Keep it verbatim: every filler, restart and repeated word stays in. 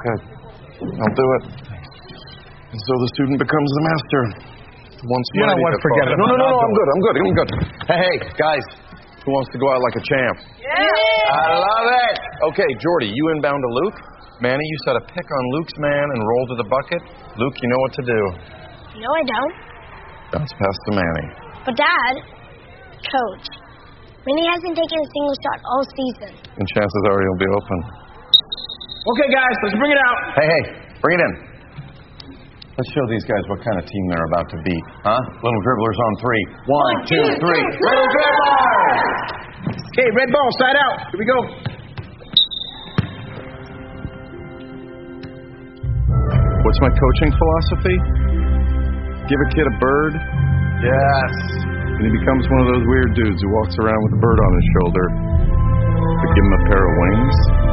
Good. I'll do it. And so the student becomes the master. Once you know what? Forget it. No, no, no, no. I'm good. I'm good. I'm good. Hey, hey, guys. Who wants to go out like a champ? Yeah. I love it. Okay, Jordy, you inbound to Luke. Manny, you set a pick on Luke's man and roll to the bucket. Luke, you know what to do. No, I don't. Bounce pass to Manny. But Dad, coach, Manny hasn't taken a single shot all season. And chances are he'll be open. Okay, guys, let's bring it out. Hey, hey, bring it in. Let's show these guys what kind of team they're about to beat, huh? Little dribblers on three. One, two, three. Little dribblers! Okay, red ball, side out. Here we go. What's my coaching philosophy? Give a kid a bird. Yes. And he becomes one of those weird dudes who walks around with a bird on his shoulder. But give him a pair of wings.